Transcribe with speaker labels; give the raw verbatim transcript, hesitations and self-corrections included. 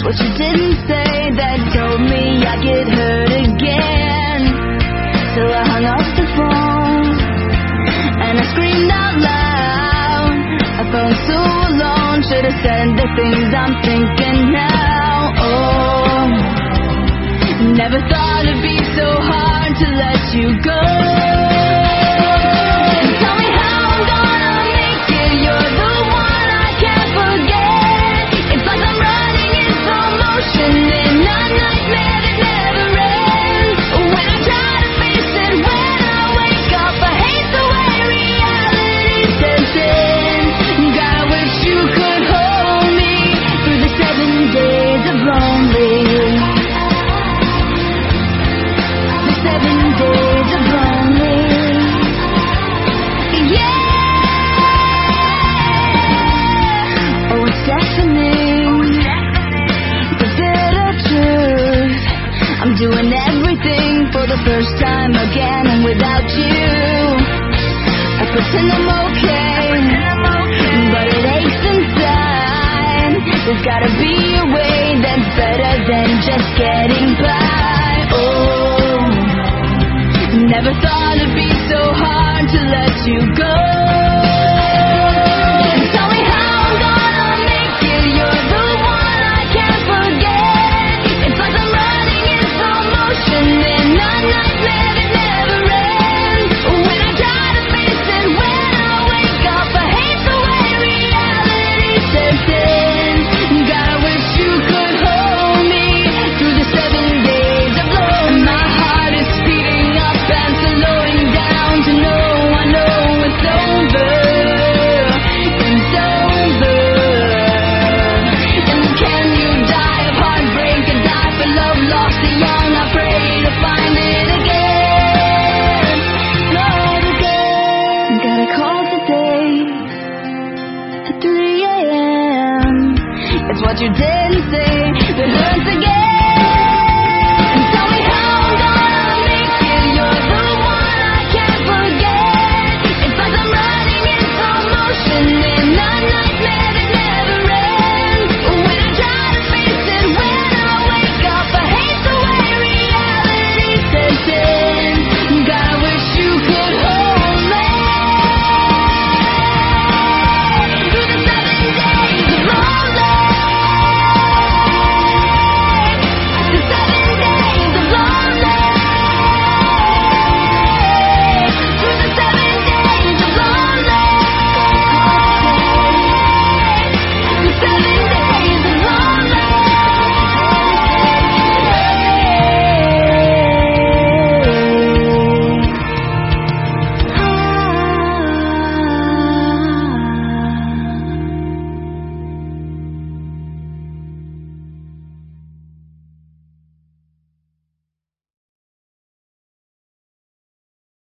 Speaker 1: what you didn't say that told me I'd get hurt again. So I hung up the phone and I screamed out loud. I felt so alone, should have said the things I'm thinking now. Oh, never thought it'd be so hard to let you go. Doing everything for the first time again, and without you I pretend I'm okay, but it aches inside. There's gotta be a way that's better than just getting by. Oh, never thought it'd be so hard to let you go. It's what you didn't say